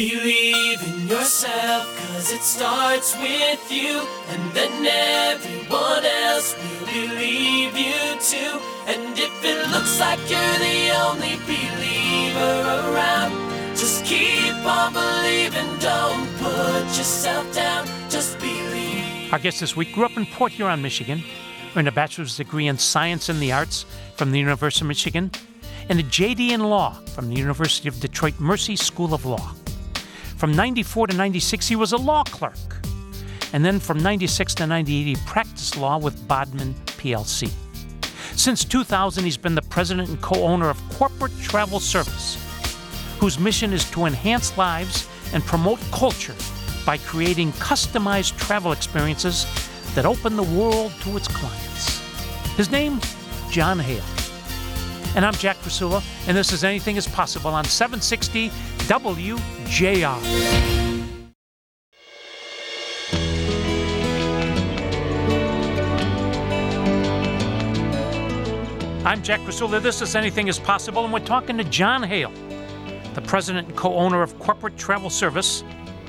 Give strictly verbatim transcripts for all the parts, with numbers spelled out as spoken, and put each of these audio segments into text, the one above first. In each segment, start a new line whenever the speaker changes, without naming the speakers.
Believe in yourself, cause it starts with you, and then everyone else will believe you too. And if it looks like you're the only believer around, just keep on believing, don't put yourself down, just believe.
Our guest this week grew up in Port Huron, Michigan, earned a bachelor's degree in science and the arts from the University of Michigan, and a J D in law from the University of Detroit Mercy School of Law. From ninety-four to ninety-six, he was a law clerk. And then from ninety-six to ninety-eight, he practiced law with Bodman P L C. Since two thousand, he's been the president and co-owner of Corporate Travel Service, whose mission is to enhance lives and promote culture by creating customized travel experiences that open the world to its clients. His name, John Hale. And I'm Jack Krasula, and this is Anything is Possible on seven sixty W J R. I'm Jack Krasula. This is Anything is Possible, and we're talking to John Hale, the president and co-owner of Corporate Travel Service,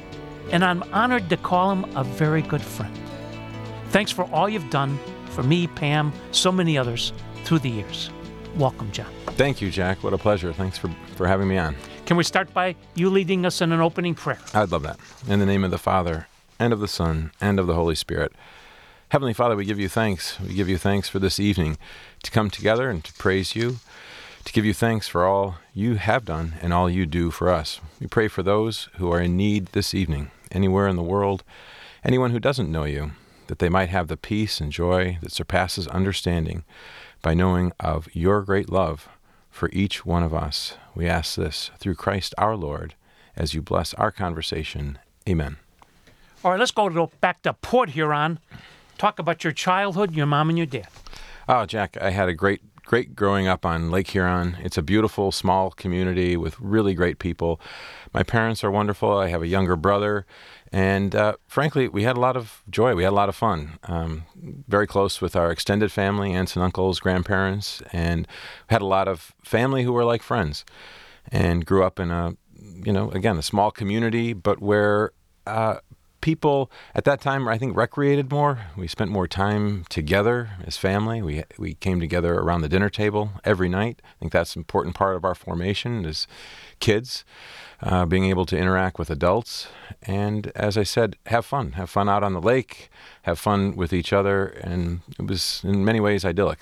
and I'm honored to call him a very good friend. Thanks for all you've done for me, Pam, so many others through the years. Welcome, John.
Thank you, Jack. What a pleasure. Thanks for, for having me on.
Can we start by you leading us in an opening prayer?
I'd love that. In the name of the Father, and of the Son, and of the Holy Spirit. Heavenly Father, we give you thanks. We give you thanks for this evening to come together and to praise you, to give you thanks for all you have done and all you do for us. We pray for those who are in need this evening, anywhere in the world, anyone who doesn't know you, that they might have the peace and joy that surpasses understanding by knowing of your great love for each one of us. We ask this through Christ our Lord, as you bless our conversation. Amen.
All right, let's go to, back to Port Huron. Talk about your childhood, your mom and your dad.
Oh, Jack, I had a great, great growing up on Lake Huron. It's a beautiful, small community with really great people. My parents are wonderful. I have a younger brother. And uh, frankly, we had a lot of joy. We had a lot of fun. Um, very close with our extended family, aunts and uncles, grandparents, and had a lot of family who were like friends. And grew up in a, you know, again, a small community, but where uh, people at that time, I think, recreated more. We spent more time together as family. We we came together around the dinner table every night. I think that's an important part of our formation as kids. Uh, being able to interact with adults, and as I said, have fun. Have fun out on the lake, have fun with each other, and it was in many ways idyllic.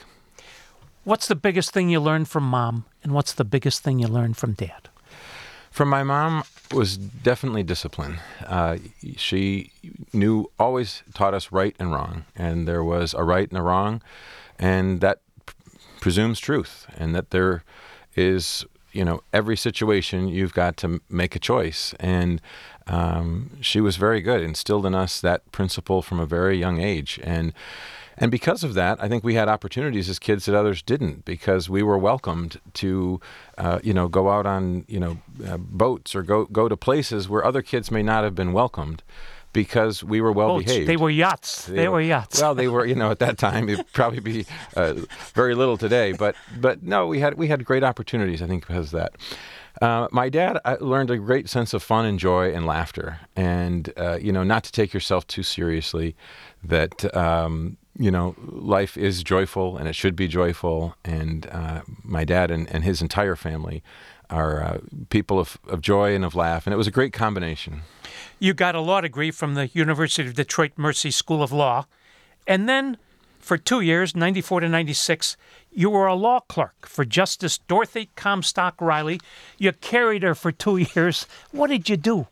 What's the biggest thing you learned from Mom, and what's the biggest thing you learned from Dad?
From my mom was definitely discipline. Uh, she knew, always taught us right and wrong, and there was a right and a wrong, and that p- presumes truth, and that there is, you know, every situation you've got to make a choice. And um, she was very good, instilled in us that principle from a very young age. And and because of that, I think we had opportunities as kids that others didn't, because we were welcomed to, uh, you know, go out on, you know, uh, boats or go go to places where other kids may not have been welcomed, because we were well
Boats.
behaved.
They were yachts. They, they were, were yachts.
Well, they were, you know, at that time, it'd probably be uh, very little today. But but no, we had we had great opportunities, I think, because of that. Uh, my dad I learned a great sense of fun and joy and laughter, and uh, you know, not to take yourself too seriously. That um, you know, life is joyful and it should be joyful. And uh, my dad and, and his entire family are uh, people of, of joy and of laugh, and it was a great combination.
You got a law degree from the University of Detroit Mercy School of Law, and then for two years, ninety-four to ninety-six, you were a law clerk for Justice Dorothy Comstock Riley. You carried her for two years. What did you do?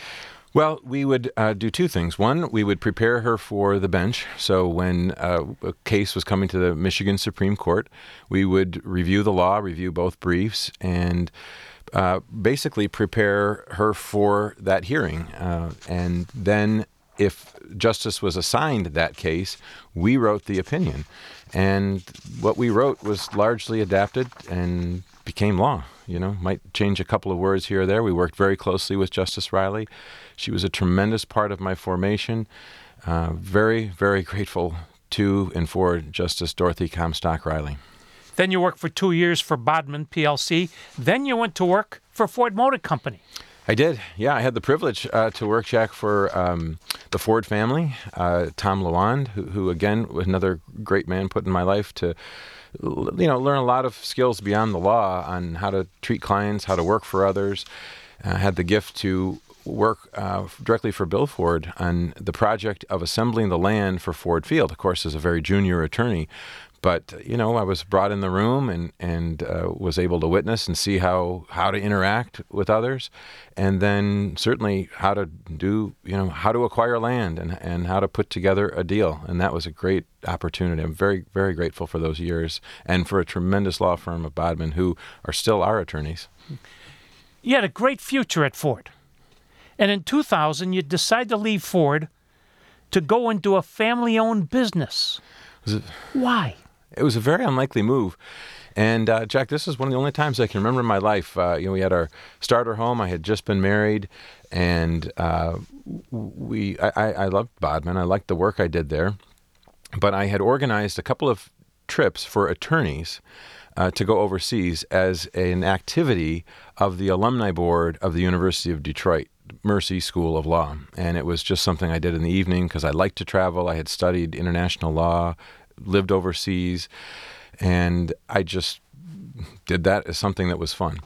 Well, we would uh, do two things. One, we would prepare her for the bench. So when uh, a case was coming to the Michigan Supreme Court, we would review the law, review both briefs, and uh, basically prepare her for that hearing. Uh, and then if justice was assigned that case, we wrote the opinion. And what we wrote was largely adapted and became law. You know, might change a couple of words here or there. We worked very closely with Justice Riley. She was a tremendous part of my formation. Uh, very, very grateful to and for Justice Dorothy Comstock Riley.
Then you worked for two years for Bodman P L C. Then you went to work for Ford Motor Company.
I did. Yeah, I had the privilege uh, to work, Jack, for um, the Ford family, uh, Tom Lawand, who, who, again, was another great man put in my life to, you know, learn a lot of skills beyond the law on how to treat clients, how to work for others. I had the gift to work uh, directly for Bill Ford on the project of assembling the land for Ford Field, of course, as a very junior attorney. But, you know, I was brought in the room and, and uh, was able to witness and see how, how to interact with others, and then certainly how to do, you know, how to acquire land and, and how to put together a deal. And that was a great opportunity. I'm very, very grateful for those years and for a tremendous law firm of Bodman who are still our attorneys.
You had a great future at Ford. And in two thousand, you decided to leave Ford to go into a family-owned business.
Was it-
Why?
It was a very unlikely move. And, uh, Jack, this is one of the only times I can remember in my life. Uh, you know, we had our starter home. I had just been married. And uh, we, I, I I loved Bodman. I liked the work I did there. But I had organized a couple of trips for attorneys uh, to go overseas as an activity of the alumni board of the University of Detroit Mercy School of Law. And it was just something I did in the evening because I liked to travel. I had studied international law, lived overseas, and I just did that as something that was fun.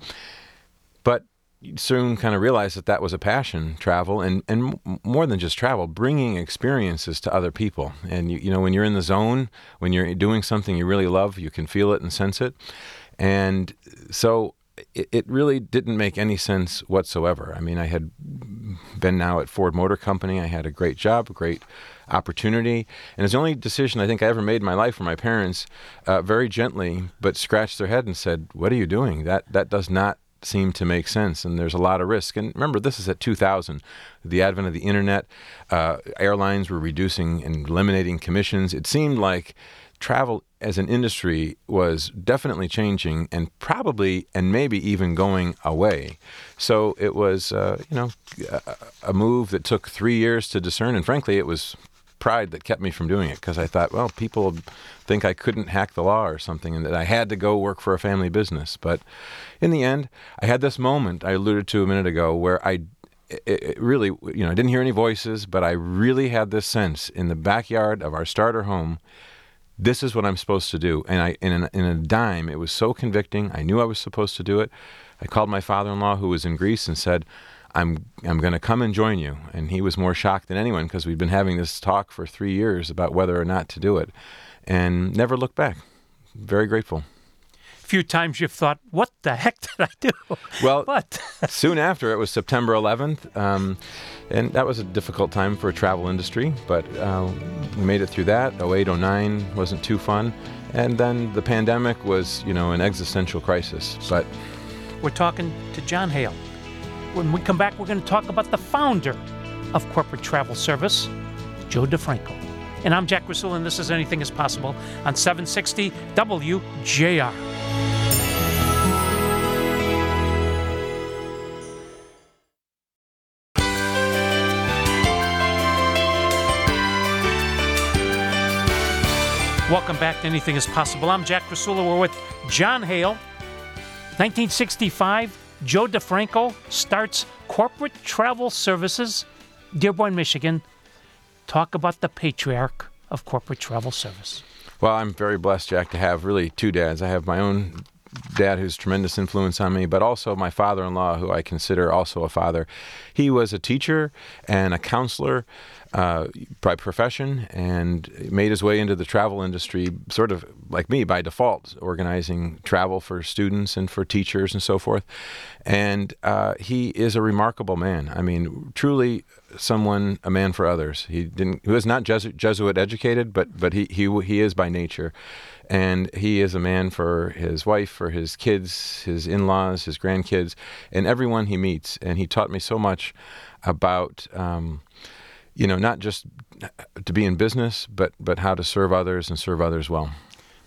But soon kind of realized that that was a passion, travel, and, and more than just travel, bringing experiences to other people. And, you, you know, when you're in the zone, when you're doing something you really love, you can feel it and sense it. And so it, it really didn't make any sense whatsoever. I mean, I had been now at Ford Motor Company. I had a great job, a great opportunity. And it's the only decision I think I ever made in my life where my parents uh, very gently but scratched their head and said, "What are you doing? That that does not seem to make sense, and there's a lot of risk." And remember, this is at two thousand, the advent of the internet. Uh, airlines were reducing and eliminating commissions. It seemed like travel as an industry was definitely changing and probably and maybe even going away. So it was, uh, you know, a, a move that took three years to discern, and frankly, it was pride that kept me from doing it because I thought, well, people think I couldn't hack the law or something and that I had to go work for a family business. But in the end, I had this moment I alluded to a minute ago where I it, it really, you know, I didn't hear any voices, but I really had this sense in the backyard of our starter home, this is what I'm supposed to do. And I, in, an, in a dime, it was so convicting. I knew I was supposed to do it. I called my father-in-law, who was in Greece, and said, I'm I'm going to come and join you. And he was more shocked than anyone because we'd been having this talk for three years about whether or not to do it and never looked back. Very grateful.
A few times you've thought, what the heck did I do?
Well,
but
soon after, it was September eleventh, um, and that was a difficult time for a travel industry, but uh, we made it through that. oh eight, oh nine wasn't too fun. And then the pandemic was, you know, an existential crisis. But
we're talking to John Hale. When we come back, we're going to talk about the founder of Corporate Travel Service, Joe DeFranco. And I'm Jack Rasul, and this is Anything is Possible on seven sixty W J R. Welcome back to Anything is Possible. I'm Jack Rasula. We're with John Hale. nineteen sixty-five, Joe DeFranco starts Corporate Travel Services, Dearborn, Michigan. Talk about the patriarch of corporate travel service.
Well, I'm very blessed, Jack, to have really two dads. I have my own dad who's tremendous influence on me, but also my father-in-law, who I consider also a father. He was a teacher and a counselor uh, by profession and made his way into the travel industry sort of like me by default, organizing travel for students and for teachers and so forth. And uh, he is a remarkable man. I mean, truly someone, a man for others. He didn't, he was not Jesuit, Jesuit educated, but but he, he he is by nature. And he is a man for his wife, for his kids, his in-laws, his grandkids, and everyone he meets. And he taught me so much about, um, you know, not just to be in business, but but how to serve others and serve others well.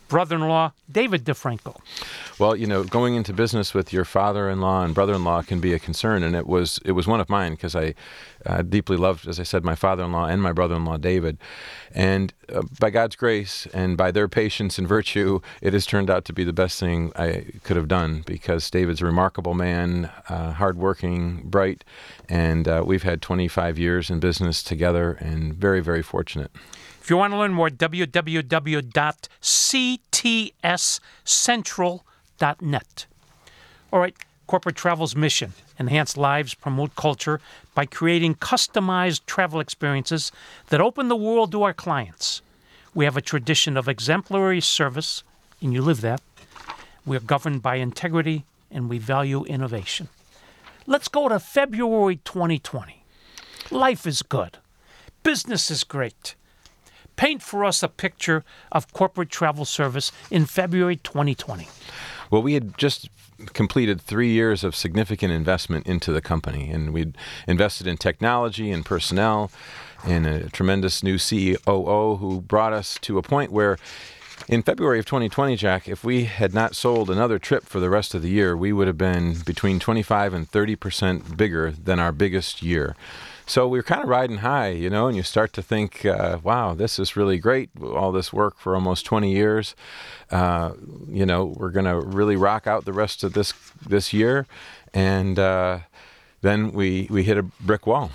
brother-in-law, David DeFranco.
Well, you know, going into business with your father-in-law and brother-in-law can be a concern, and it was it was one of mine because I uh, deeply loved, as I said, my father-in-law and my brother-in-law, David. And uh, by God's grace and by their patience and virtue, it has turned out to be the best thing I could have done because David's a remarkable man, uh, hardworking, bright, and uh, we've had twenty-five years in business together and very, very fortunate.
If you want to learn more, w w w dot c t s central dot net. All right, Corporate Travel's mission: enhance lives, promote culture by creating customized travel experiences that open the world to our clients. We have a tradition of exemplary service, and you live that. We are governed by integrity, and we value innovation. Let's go to February twenty twenty. Life is good. Business is great. Paint for us a picture of Corporate Travel Service in February twenty twenty.
Well, we had just completed three years of significant investment into the company, and we'd invested in technology and personnel, in a tremendous new C O O who brought us to a point where in February of twenty twenty, Jack, if we had not sold another trip for the rest of the year, we would have been between twenty-five and thirty percent bigger than our biggest year. So we were kind of riding high, you know, and you start to think, uh, wow, this is really great. All this work for almost twenty years. Uh, you know, we're going to really rock out the rest of this this year. And uh, then we, we hit a brick wall.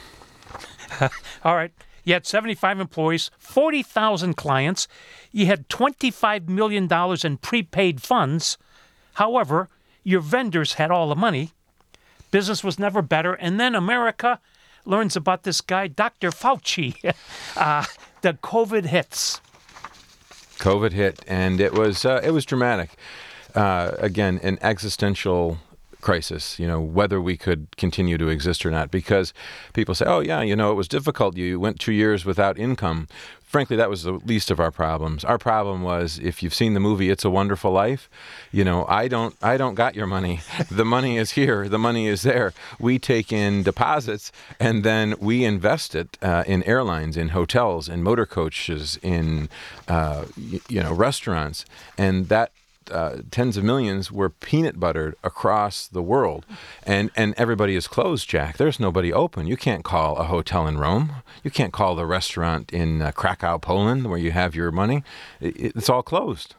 All right. You had seventy-five employees, forty thousand clients. You had twenty-five million dollars in prepaid funds. However, your vendors had all the money. Business was never better. And then America learns about this guy, Doctor Fauci. uh, the COVID hits.
COVID hit, and it was uh, it was dramatic. Uh, again, an existential crisis, you know, whether we could continue to exist or not. Because people say, oh, yeah, you know, it was difficult. You went two years without income. Frankly, that was the least of our problems. Our problem was, if you've seen the movie It's a Wonderful Life, you know, I don't I don't got your money. The money is here. The money is there. We take in deposits, and then we invest it uh, in airlines, in hotels, in motor coaches, in, uh, y- you know, restaurants. And that Uh, tens of millions were peanut buttered across the world, and and everybody is closed, Jack. There's nobody open. You can't call a hotel in Rome. You can't call the restaurant in uh, Krakow, Poland, where you have your money. It, it's all closed.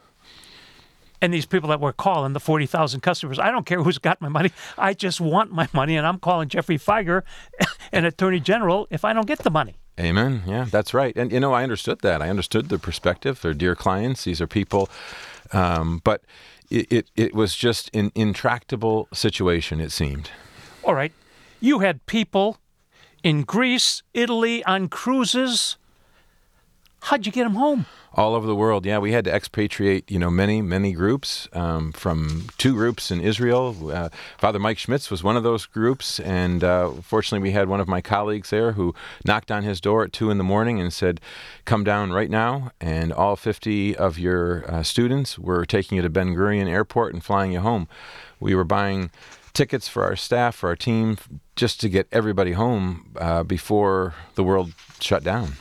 And these people that were calling, the forty thousand customers, I don't care who's got my money. I just want my money, and I'm calling Jeffrey Feiger, an attorney general, if I don't get the money.
Amen. Yeah, that's right. And, you know, I understood that. I understood their perspective. They're dear clients. These are people. Um, but it, it, it was just an intractable situation, it seemed.
All right. You had people in Greece, Italy, on cruises. How'd you get them home?
All over the world, yeah. We had to expatriate, you know, many, many groups um, from two groups in Israel. Uh, Father Mike Schmitz was one of those groups, and uh, fortunately we had one of my colleagues there who knocked on his door at two in the morning and said, come down right now, and all fifty of your uh, students, we're taking you to Ben Gurion Airport and flying you home. We were buying tickets for our staff, for our team, just to get everybody home uh, before the world shut down.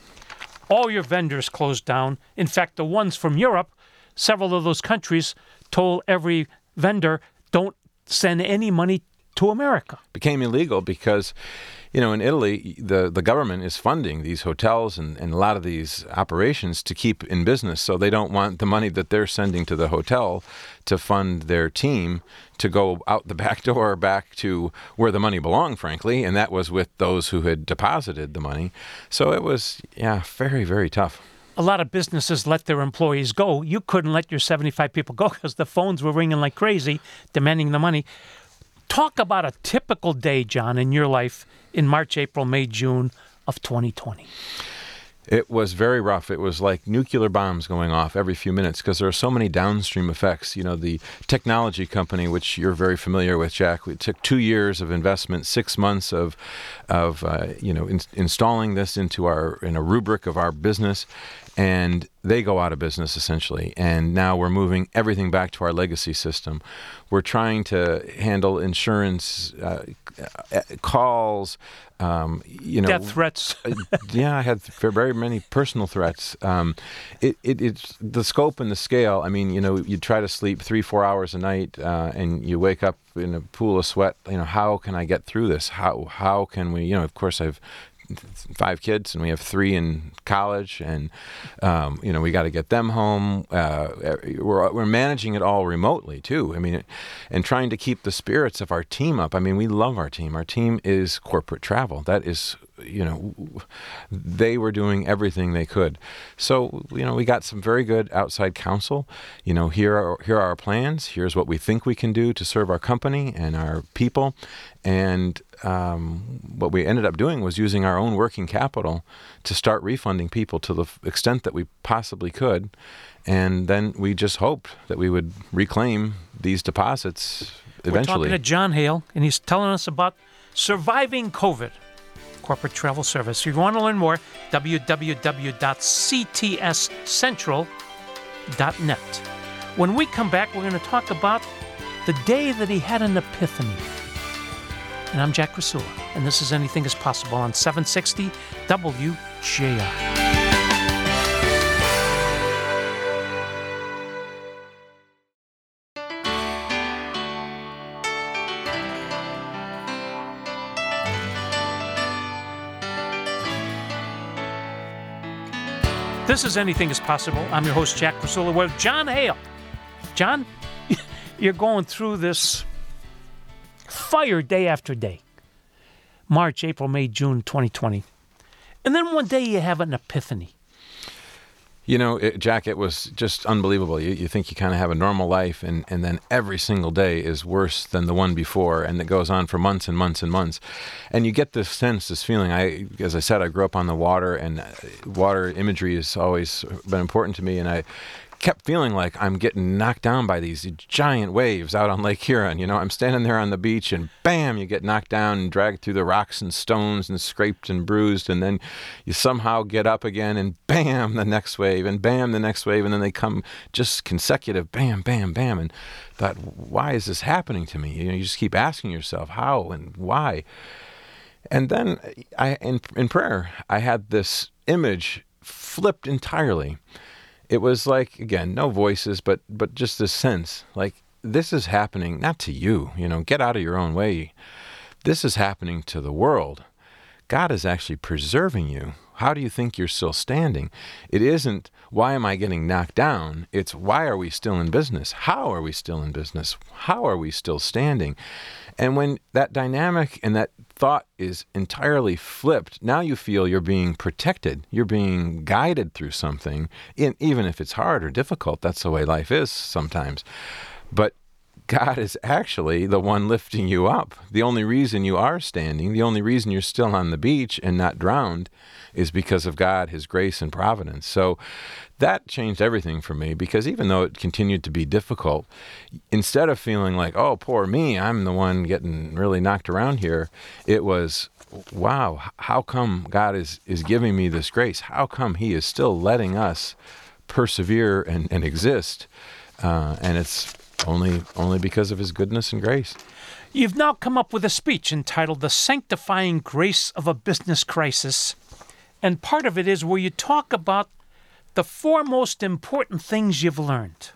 All your vendors closed down. In fact, the ones from Europe, several of those countries told every vendor, don't send any money to America.
Became illegal because, you know, in Italy, the, the government is funding these hotels and, and a lot of these operations to keep in business. So they don't want the money that they're sending to the hotel to fund their team to go out the back door back to where the money belonged, frankly, and that was with those who had deposited the money. So it was, yeah, very, very tough.
A lot of businesses let their employees go. You couldn't let your seventy-five people go because the phones were ringing like crazy, demanding the money. Talk about a typical day, John, in your life in March, April, May, June of twenty twenty.
It was very rough. It was like nuclear bombs going off every few minutes because there are so many downstream effects. You know, the technology company, which you're very familiar with, Jack, it took two years of investment, six months of, of uh, you know, in, installing this into our in a rubric of our business. and they go out of business essentially. And now we're moving everything back to our legacy system. We're trying to handle insurance uh, calls, um, you know,
death threats.
yeah, I had very many personal threats. Um, it, it, it's the scope and the scale. I mean, you know, you try to sleep three, four hours a night, uh, and you wake up in a pool of sweat. You know, how can I get through this? How how can we? You know, of course, I've five kids, and we have three in college, and um, you know, we got to get them home. Uh, we're we're managing it all remotely too. I mean, and trying to keep the spirits of our team up. I mean, we love our team. Our team is corporate travel. That is, you know, they were doing everything they could. So, you know, we got some very good outside counsel. You know, here are here are our plans. Here's what we think we can do to serve our company and our people. And um, what we ended up doing was using our own working capital to start refunding people to the f- extent that we possibly could. And then we just hoped that we would reclaim these deposits eventually.
We're talking to John Hale, and he's telling us about surviving COVID. Corporate Travel Service. If you want to learn more, w w w dot c t s central dot net. When we come back, we're going to talk about the day that he had an epiphany. And I'm Jack Rasula, and this is Anything is Possible on seven sixty W J R. This is Anything is Possible. I'm your host, Jack Rasula, with John Hale. John, you're going through this fire day after day. March, April, May, June twenty twenty. And then one day you have an epiphany.
You know, it, Jack, it was just unbelievable. You, you think you kind of have a normal life, and, and then every single day is worse than the one before, and it goes on for months and months and months. And you get this sense, this feeling. I, as I said, I grew up on the water, and water imagery has always been important to me, and I kept feeling like I'm getting knocked down by these giant waves out on Lake Huron. You know, I'm standing there on the beach, and bam, you get knocked down and dragged through the rocks and stones and scraped and bruised, and then you somehow get up again, and bam, the next wave, and bam, the next wave, and then they come just consecutive, bam, bam, bam, and thought, why is this happening to me? You know, you just keep asking yourself, how and why? And then I, in, in prayer, I had this image flipped entirely. It was like, again, no voices, but but just this sense, like, this is happening not to you, you know, get out of your own way. This is happening to the world. God is actually preserving you. How do you think you're still standing? It isn't, why am I getting knocked down? It's, why are we still in business? How are we still in business? How are we still standing? And when that dynamic and that thought is entirely flipped, now you feel you're being protected. You're being guided through something, in, even if it's hard or difficult. That's the way life is sometimes. But God is actually the one lifting you up. The only reason you are standing, the only reason you're still on the beach and not drowned, is because of God, His grace and providence. So that changed everything for me, because even though it continued to be difficult, instead of feeling like, oh, poor me, I'm the one getting really knocked around here, it was, wow, how come God is, is giving me this grace? How come He is still letting us persevere and, and exist? Uh, and it's only only because of His goodness and grace.
You've now come up with a speech entitled The Sanctifying Grace of a Business Crisis. And part of it is where you talk about the four most important things you've learned.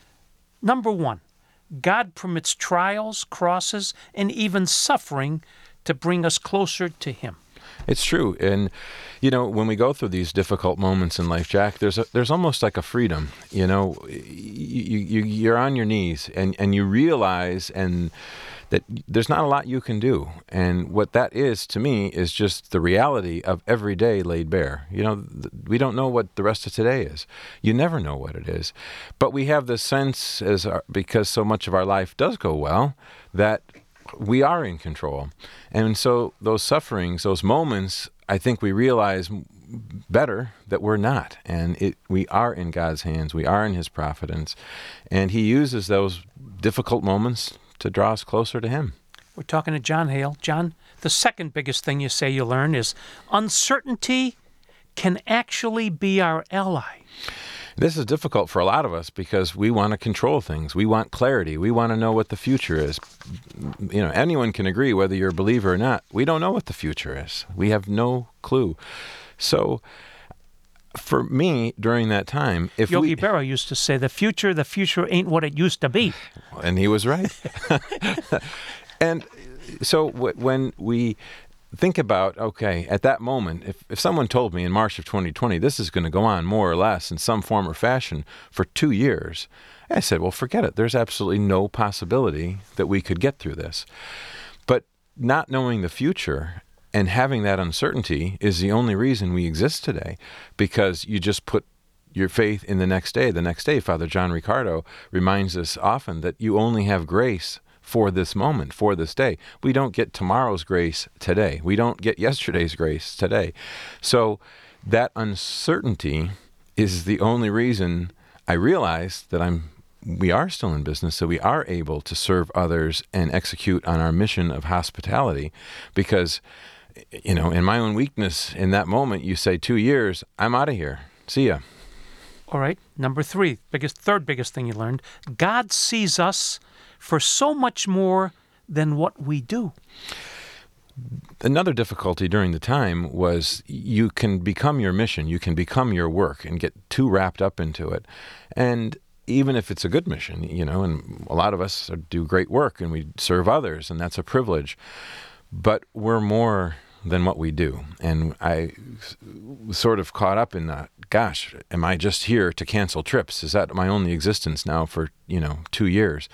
Number one, God permits trials, crosses, and even suffering to bring us closer to Him.
It's true. And, you know, when we go through these difficult moments in life, Jack, there's a, there's almost like a freedom. You know, you, you, you're on your knees, and, and you realize and that there's not a lot you can do. And what that is, to me, is just the reality of every day laid bare. You know, th- we don't know what the rest of today is. You never know what it is. But we have this sense, as our, because so much of our life does go well, that we are in control. And so those sufferings, those moments, I think we realize better that we're not. And it, we are in God's hands. We are in His providence. And He uses those difficult moments to draw us closer to Him.
We're talking to John Hale. John, the second biggest thing you say you learn is uncertainty can actually be our ally.
This is difficult for a lot of us because we want to control things. We want clarity. We want to know what the future is. You know, anyone can agree whether you're a believer or not. We don't know what the future is. We have no clue. So for me, during that time, if
Yogi
we...
Berra used to say, the future, the future ain't what it used to be.
And he was right. And so w- when we think about, okay, at that moment, if, if someone told me in March of twenty twenty, this is going to go on more or less in some form or fashion for two years, I said, well, forget it. There's absolutely no possibility that we could get through this. But not knowing the future and having that uncertainty is the only reason we exist today, because you just put your faith in the next day. The next day, Father John Riccardo reminds us often that you only have grace for this moment, for this day. We don't get tomorrow's grace today. We don't get yesterday's grace today. So that uncertainty is the only reason I realize that I'm we are still in business, so we are able to serve others and execute on our mission of hospitality. Because, you know, in my own weakness, in that moment, you say, two years, I'm out of here. See ya.
All right, number three, biggest, third biggest thing you learned, God sees us for so much more than what we do.
Another difficulty during the time was you can become your mission, you can become your work and get too wrapped up into it. And even if it's a good mission, you know, and a lot of us do great work and we serve others, and that's a privilege, but we're more than what we do. And I was sort of caught up in that, gosh, am I just here to cancel trips? Is that my only existence now for, you know, two years?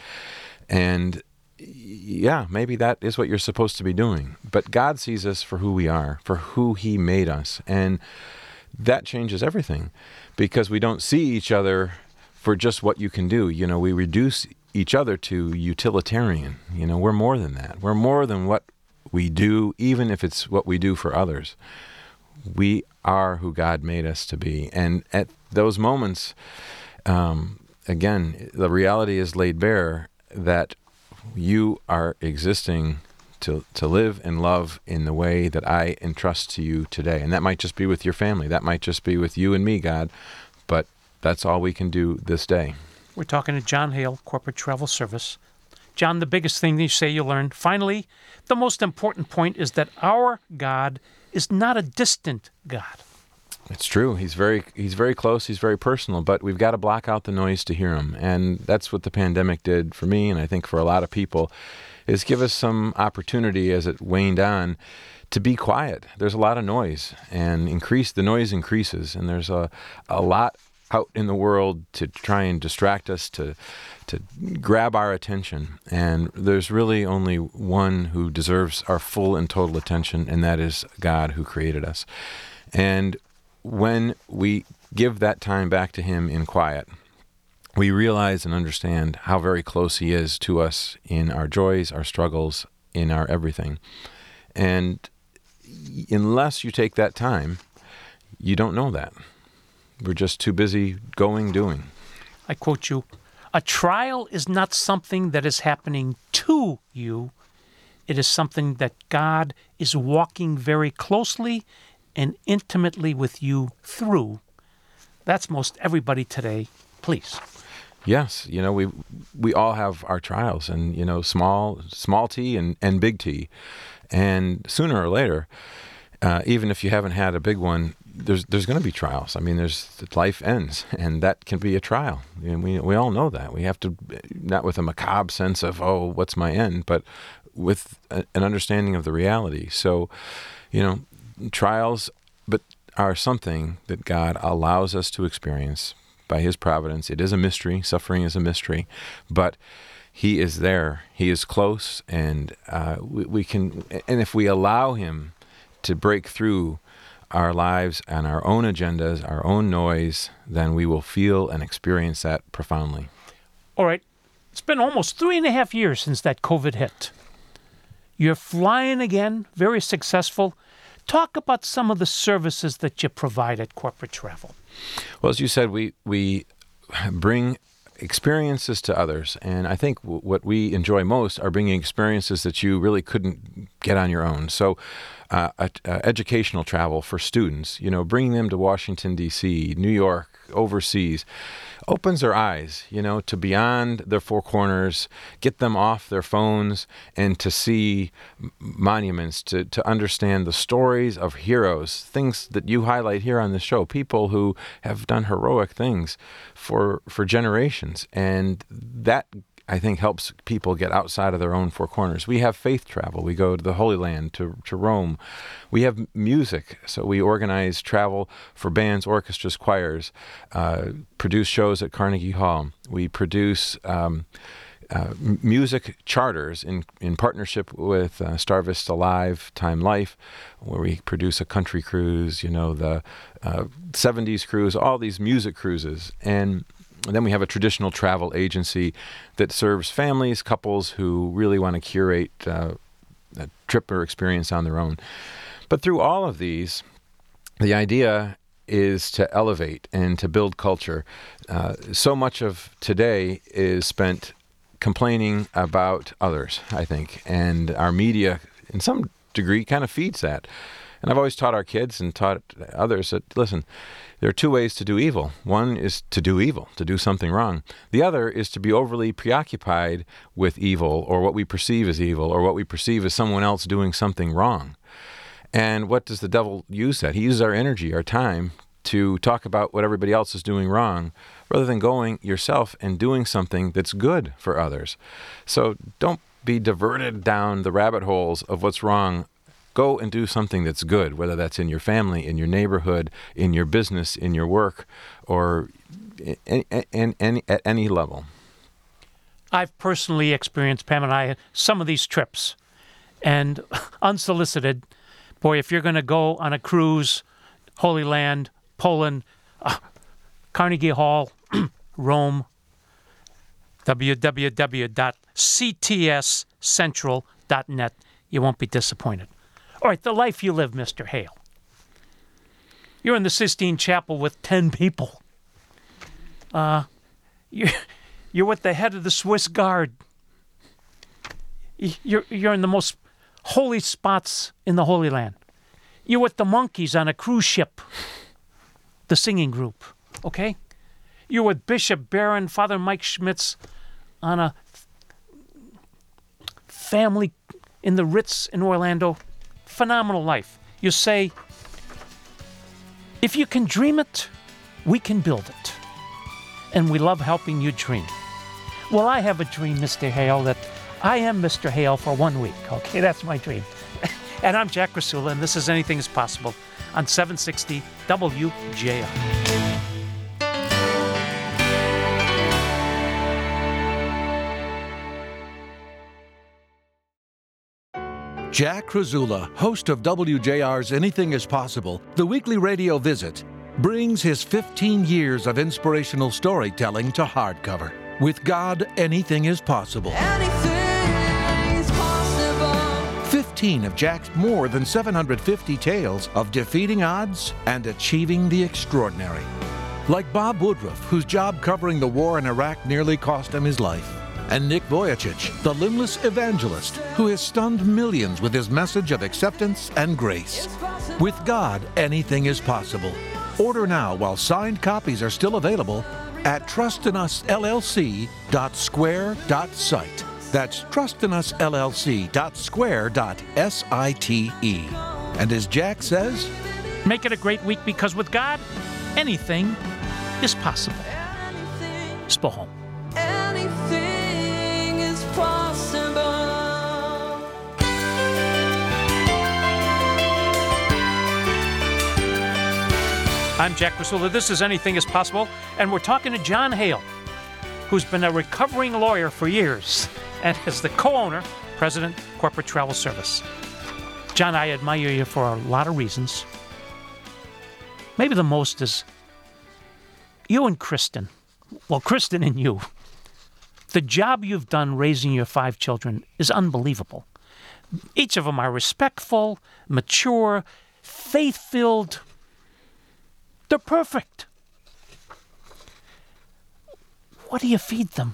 And yeah, maybe that is what you're supposed to be doing. But God sees us for who we are, for who He made us. And that changes everything, because we don't see each other for just what you can do. You know, we reduce each other to utilitarian. You know, we're more than that. We're more than what we do, even if it's what we do for others. We are who God made us to be. And at those moments, um, again, the reality is laid bare that you are existing to to live and love in the way that I entrust to you today. And that might just be with your family. That might just be with you and me, God. But that's all we can do this day.
We're talking to John Hale, Corporate Travel Service. John, the biggest thing you say you learned, finally, the most important point is that our God is not a distant God.
It's true. He's very he's very close. He's very personal, but we've got to block out the noise to hear him. And that's what the pandemic did for me, and I think for a lot of people, is give us some opportunity as it waned on to be quiet. There's a lot of noise, and increase the noise increases, and there's a, a lot out in the world to try and distract us, to to grab our attention. And there's really only one who deserves our full and total attention, and that is God, who created us. And when we give that time back to Him in quiet, we realize and understand how very close He is to us in our joys, our struggles, in our everything. And unless you take that time, you don't know that. We're just too busy going, doing.
I quote you, a trial is not something that is happening to you. It is something that God is walking very closely and intimately with you through. That's most everybody today, please.
Yes, you know, we we all have our trials, and, you know, small small t and, and big T. And sooner or later, uh, even if you haven't had a big one, there's there's going to be trials. I mean, there's life ends, and that can be a trial. And we we all know that. We have to, not with a macabre sense of, oh, what's my end, but with a, an understanding of the reality. So, you know, trials, but are something that God allows us to experience by His providence. It is a mystery. Suffering is a mystery, but He is there. He is close, and uh, we, we can. And if we allow Him to break through our lives and our own agendas, our own noise, then we will feel and experience that profoundly.
All right. It's been almost three and a half years since that COVID hit. You're flying again, very successful. Talk about some of the services that you provide at Corporate Travel.
Well, as you said, we we bring experiences to others, and I think w- what we enjoy most are bringing experiences that you really couldn't get on your own. So uh, uh, educational travel for students, you know, bringing them to Washington, D C, New York, overseas, opens their eyes, you know, to beyond their four corners, get them off their phones and to see m- monuments, to, to understand the stories of heroes, things that you highlight here on the show, people who have done heroic things for for generations. And that, I think, helps people get outside of their own four corners. We have faith travel. We go to the Holy Land, to, to Rome. We have music, so we organize travel for bands, orchestras, choirs, uh, produce shows at Carnegie Hall. We produce um, uh, m- music charters in, in partnership with uh, Star Vista Live, Time Life, where we produce a country cruise, you know, the uh, seventies cruise, all these music cruises. And And then we have a traditional travel agency that serves families, couples who really want to curate uh, a trip or experience on their own. But through all of these, the idea is to elevate and to build culture. Uh, so much of today is spent complaining about others, I think, and our media, in some degree, kind of feeds that. And I've always taught our kids and taught others that, listen, there are two ways to do evil. One is to do evil, to do something wrong. The other is to be overly preoccupied with evil, or what we perceive as evil, or what we perceive as someone else doing something wrong. And what does the devil use that? He uses our energy, our time, to talk about what everybody else is doing wrong, rather than going yourself and doing something that's good for others. So don't be diverted down the rabbit holes of what's wrong. Go and do something that's good, whether that's in your family, in your neighborhood, in your business, in your work, or in, in, in, at any level.
I've personally experienced, Pam and I, some of these trips. And unsolicited, boy, if you're going to go on a cruise, Holy Land, Poland, uh, Carnegie Hall, Rome, w w w dot c t s central dot net, you won't be disappointed. All right, the life you live, Mister Hale. You're in the Sistine Chapel with ten people. Uh, you're, you're with the head of the Swiss Guard. You're, you're in the most holy spots in the Holy Land. You're with the monkeys on a cruise ship, the singing group, okay? You're with Bishop Barron, Father Mike Schmitz on a family in the Ritz in Orlando. Phenomenal life. You say, if you can dream it, we can build it. And we love helping you dream. Well, I have a dream, Mister Hale, that I am Mister Hale for one week. Okay, that's my dream. And I'm Jack Rasula, and this is Anything is Possible on seven sixty W J R.
Jack Krasula, host of W J R's Anything is Possible, the weekly radio visit, brings his fifteen years of inspirational storytelling to hardcover. With God, anything is possible.
Anything is possible.
fifteen of Jack's more than seven hundred fifty tales of defeating odds and achieving the extraordinary. Like Bob Woodruff, whose job covering the war in Iraq nearly cost him his life. And Nick Vujicic, the limbless evangelist who has stunned millions with his message of acceptance and grace. With God, anything is possible. Order now while signed copies are still available at trust in us L L C dot square dot site. That's trust in us L L C dot square dot site. And as Jack says,
make it a great week, because with God, anything is possible. Spohom.
Anything is possible.
I'm Jack Rasula. This is Anything is Possible, and we're talking to John Hale, who's been a recovering lawyer for years and is the co-owner, president, Corporate Travel Service. John, I admire you for a lot of reasons. Maybe the most is you and Kristen. Well, Kristen and you. The job you've done raising your five children is unbelievable. Each of them are respectful, mature, faith-filled. They're perfect. What do you feed them?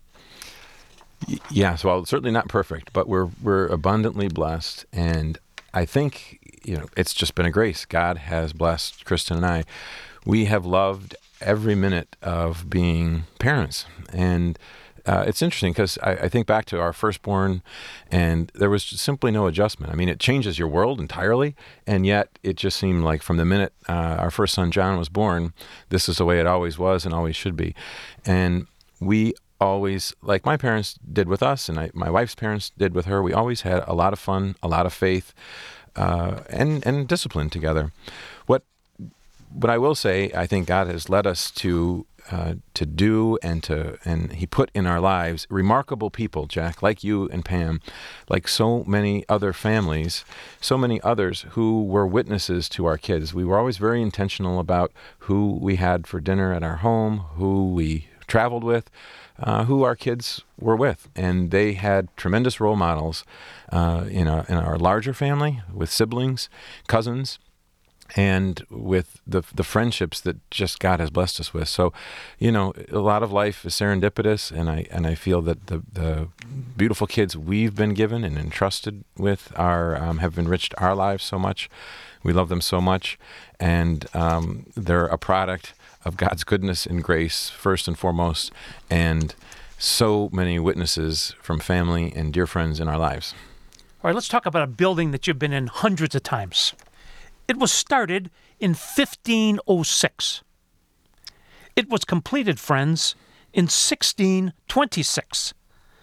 Yes, well, certainly not perfect, but we're we're abundantly blessed, and I think, you know, it's just been a grace. God has blessed Kristen and I. We have loved every minute of being parents. And uh, it's interesting because I, I think back to our firstborn, and there was simply no adjustment. I mean, it changes your world entirely, and yet it just seemed like from the minute uh, our first son, John, was born, this is the way it always was and always should be. And we always, like my parents did with us, and I, my wife's parents did with her, we always had a lot of fun, a lot of faith, uh, and, and discipline together. What But I will say, I think God has led us to uh, to do and to and He put in our lives remarkable people, Jack, like you and Pam, like so many other families, so many others who were witnesses to our kids. We were always very intentional about who we had for dinner at our home, who we traveled with, uh, who our kids were with, and they had tremendous role models uh, in our in our larger family with siblings, cousins, and with the the friendships that just God has blessed us with. So, you know, a lot of life is serendipitous, and I and I feel that the the beautiful kids we've been given and entrusted with are um, have enriched our lives so much. We love them so much, and um, they're a product of God's goodness and grace first and foremost, and so many witnesses from family and dear friends in our lives.
All right, let's talk about a building that you've been in hundreds of times. It was started in fifteen oh six. It was completed, friends, in sixteen twenty-six.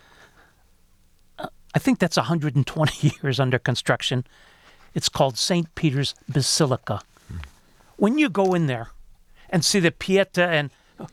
Uh, I think that's one hundred twenty years under construction. It's called Saint Peter's Basilica. Mm. When you go in there and see the Pieta, and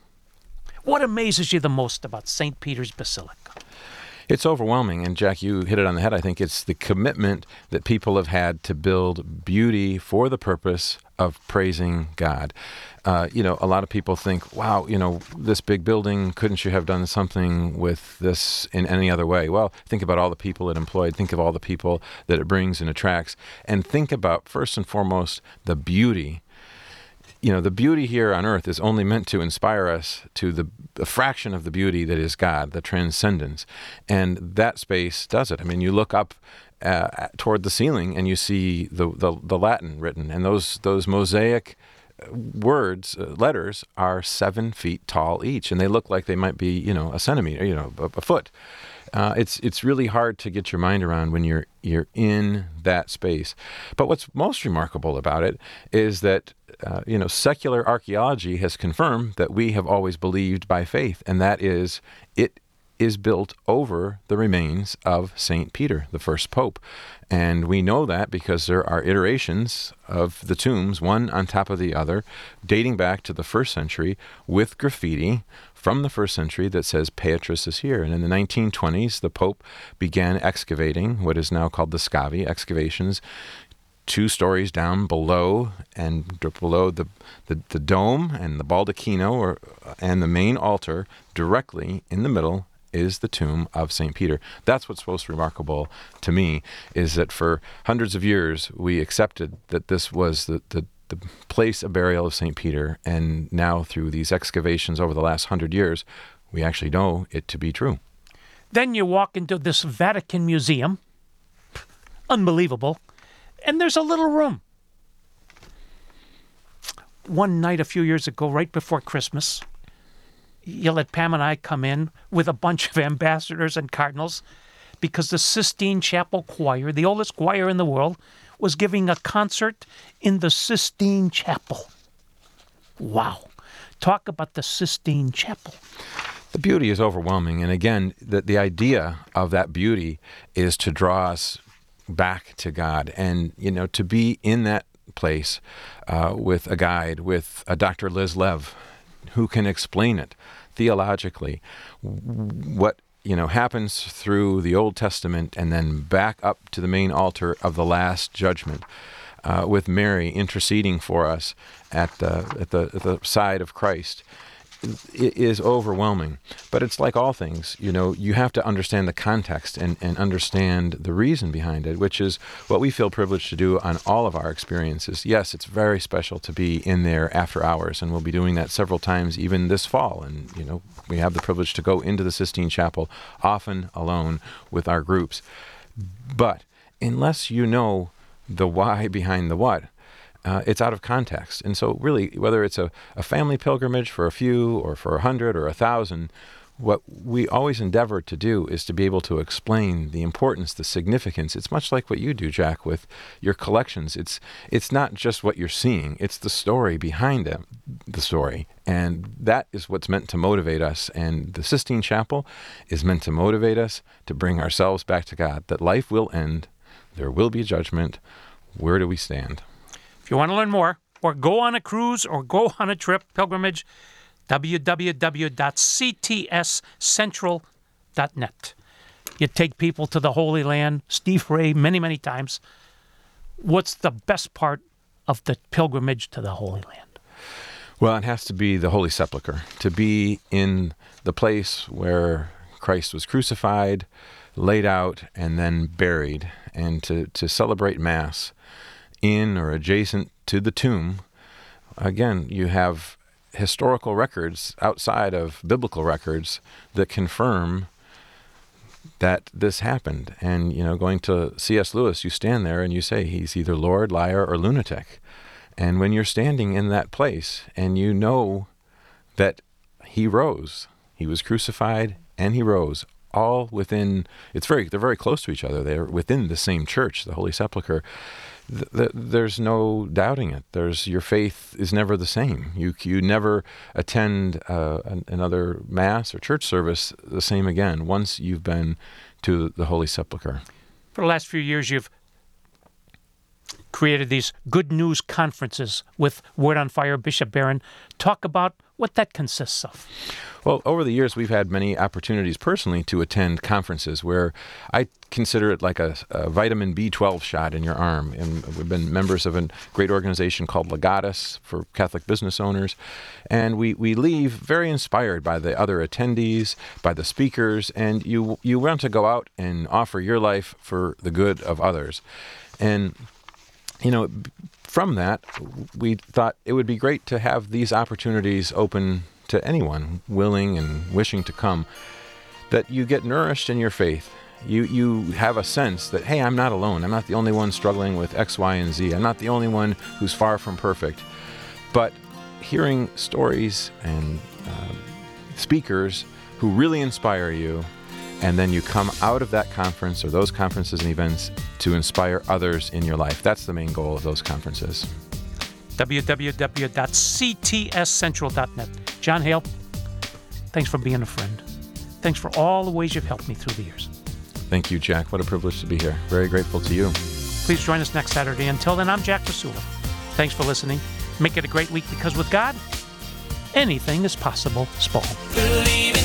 what amazes you the most about Saint Peter's Basilica?
It's overwhelming, and Jack, you hit it on the head. I think it's the commitment that people have had to build beauty for the purpose of praising God. Uh, you know, a lot of people think, wow, you know, this big building, couldn't you have done something with this in any other way? Well, think about all the people it employed. Think of all the people that it brings and attracts. And think about, first and foremost, the beauty. You know, the beauty here on earth is only meant to inspire us to the, the fraction of the beauty that is God, the transcendence. And that space does it. I mean, you look up uh, toward the ceiling and you see the, the, the Latin written, and those, those mosaic words, uh, letters, are seven feet tall each, and they look like they might be, you know, a centimeter, you know, a, a foot. Uh, it's it's really hard to get your mind around when you're you're in that space. But what's most remarkable about it is that uh, you know, secular archaeology has confirmed that we have always believed by faith, and that is it is built over the remains of Saint Peter, the first pope. And we know that because there are iterations of the tombs, one on top of the other, dating back to the first century with graffiti from the first century that says Petrus is here. And in the nineteen twenties, the Pope began excavating what is now called the Scavi excavations, two stories down below and below the, the, the dome and the baldacchino or, and the main altar, directly in the middle is the tomb of Saint Peter. That's what's most remarkable to me, is that for hundreds of years we accepted that this was the, the, the place of burial of Saint Peter, and now through these excavations over the last hundred years, we actually know it to be true.
Then you walk into this Vatican Museum. Unbelievable. And there's a little room. One night a few years ago, right before Christmas, you let Pam and I come in with a bunch of ambassadors and cardinals because the Sistine Chapel Choir, the oldest choir in the world, was giving a concert in the Sistine Chapel. Wow. Talk about the Sistine Chapel.
The beauty is overwhelming. And again, the, the idea of that beauty is to draw us back to God. And, you know, to be in that place uh, with a guide, with a Doctor Liz Lev, who can explain it theologically, what, you know, happens through the Old Testament and then back up to the main altar of the Last Judgment, uh, with Mary interceding for us at the, at the at the side of Christ. It is overwhelming. But it's like all things, you know, you have to understand the context and, and understand the reason behind it, which is what we feel privileged to do on all of our experiences. Yes, it's very special to be in there after hours, and we'll be doing that several times even this fall. And, you know, we have the privilege to go into the Sistine Chapel, often alone with our groups. But unless you know the why behind the what, uh, it's out of context. And so really, whether it's a, a family pilgrimage for a few or for a hundred or a thousand, what we always endeavor to do is to be able to explain the importance, the significance. It's much like what you do, Jack, with your collections. It's it's not just what you're seeing, it's the story behind it, the story. And that is what's meant to motivate us. And the Sistine Chapel is meant to motivate us to bring ourselves back to God, that life will end, there will be judgment. Where do we stand?
If you want to learn more, or go on a cruise, or go on a trip, pilgrimage, w w w dot c t s central dot net. You take people to the Holy Land. Steve Ray, many, many times. What's the best part of the pilgrimage to the Holy Land?
Well, it has to be the Holy Sepulchre, to be in the place where Christ was crucified, laid out, and then buried, and to, to celebrate Mass in or adjacent to the tomb. Again, you have historical records outside of biblical records that confirm that this happened. And, you know, going to C S Lewis, you stand there and you say, he's either Lord, liar, or lunatic. And when you're standing in that place and you know that he rose, he was crucified and he rose, all within, it's very, they're very close to each other. They're within the same church, the Holy Sepulchre. Th- th- there's no doubting it. There's, your faith is never the same. You you never attend uh, an, another Mass or church service the same again once you've been to the Holy Sepulchre.
For the last few years, you've created these good news conferences with Word on Fire, Bishop Barron. Talk about what that consists of.
Well, over the years, we've had many opportunities personally to attend conferences where I consider it like a, a vitamin B twelve shot in your arm. And we've been members of a great organization called Legatus for Catholic business owners. And we, we leave very inspired by the other attendees, by the speakers, and you, you want to go out and offer your life for the good of others. And, you know, from that, we thought it would be great to have these opportunities open to anyone willing and wishing to come, that you get nourished in your faith. You you have a sense that, hey, I'm not alone. I'm not the only one struggling with X, Y, and Z. I'm not the only one who's far from perfect. But hearing stories and uh, speakers who really inspire you, and then you come out of that conference or those conferences and events to inspire others in your life. That's the main goal of those conferences.
w w w dot c t s central dot net. John Hale, thanks for being a friend. Thanks for all the ways you've helped me through the years.
Thank you, Jack. What a privilege to be here. Very grateful to you.
Please join us next Saturday. Until then, I'm Jack Pasula. Thanks for listening. Make it a great week, because with God, anything is possible. Spall.
Believe